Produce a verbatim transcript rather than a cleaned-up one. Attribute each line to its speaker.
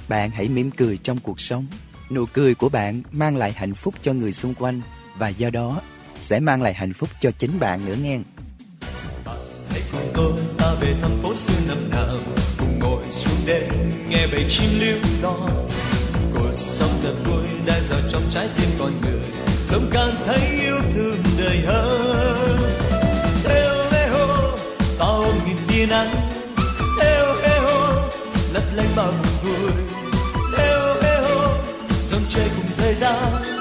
Speaker 1: Bạn hãy mỉm cười trong cuộc sống. Nụ cười của bạn mang lại hạnh phúc cho người xung quanh, và do đó sẽ mang lại hạnh phúc cho chính bạn nữa nghe.
Speaker 2: Hãy cùng tôi ta về thăm phố xưa năm nào, cùng ngồi xuống đêm nghe bầy chim líu lo. Cuộc sống thật vui đã giờ trong trái tim con người, lòng càng thấy yêu thương đời hơn. Eo ê hô, bao nghìn tia nắng. Eo ê hô, lấp lánh bao niềm vui. Eo ê hô, dòng chơi cùng thời gian.